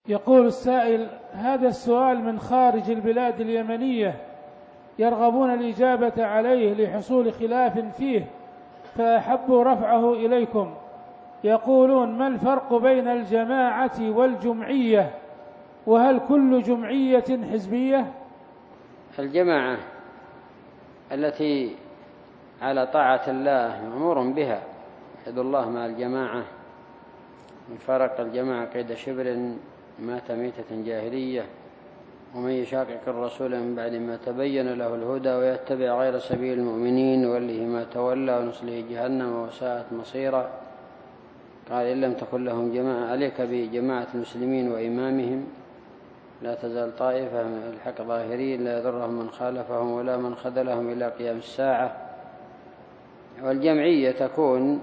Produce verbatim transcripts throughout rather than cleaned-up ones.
يقول السائل: هذا السؤال من خارج البلاد اليمنية، يرغبون الإجابة عليه لحصول خلاف فيه، فأحبوا رفعه إليكم. يقولون: ما الفرق بين الجماعة والجمعية؟ وهل كل جمعية حزبية؟ الجماعة التي على طاعة الله مأمور بها، يد الله مع الجماعة، من فرق الجماعة قيد شبر مات ميتة جاهلية، ومن يشاقق الرسول من بعد ما تبين له الهدى ويتبع غير سبيل المؤمنين نوله ما تولى ونصله جهنم وساءت مصيرا. قال: إن لم تكن لهم جماعة عليك بجماعة المسلمين وإمامهم، لا تزال طائفة من الحق ظاهرين لا يضرهم من خالفهم ولا من خذلهم إلى قيام الساعة. والجمعية تكون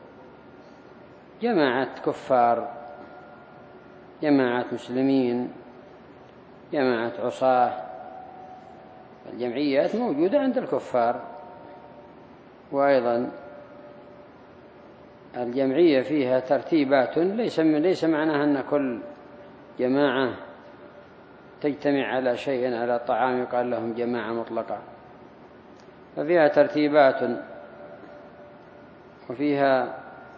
جماعة كفار، جماعة مسلمين، جماعة عصاة. الجمعيات موجودة عند الكفار. وأيضا الجمعية فيها ترتيبات، ليس ليس معناها أن كل جماعة تجتمع على شيء على طعام يقال لهم جماعة مطلقة، ففيها ترتيبات، وفيها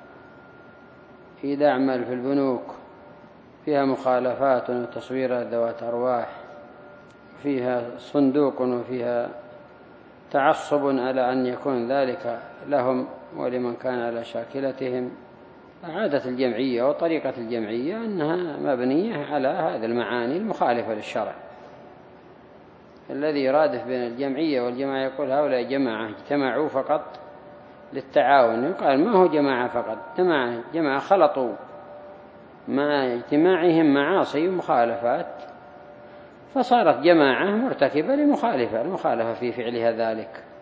إيداع مال في البنوك، فيها مخالفات وتصويرات ذوات أرواح، فيها صندوق، وفيها تعصب على أن يكون ذلك لهم ولمن كان على شاكلتهم. عادة الجمعية وطريقة الجمعية أنها مبنية على هذه المعاني المخالفة للشرع. الذي يرادف بين الجمعية والجماعة يقول: هؤلاء جماعة اجتمعوا فقط للتعاون. يقال: ما هو جماعة فقط، جماعة جماعة خلطوا مع اجتماعهم معاصي ومخالفات، فصارت جماعة مرتكبة لمخالفة المخالفة في فعلها ذلك.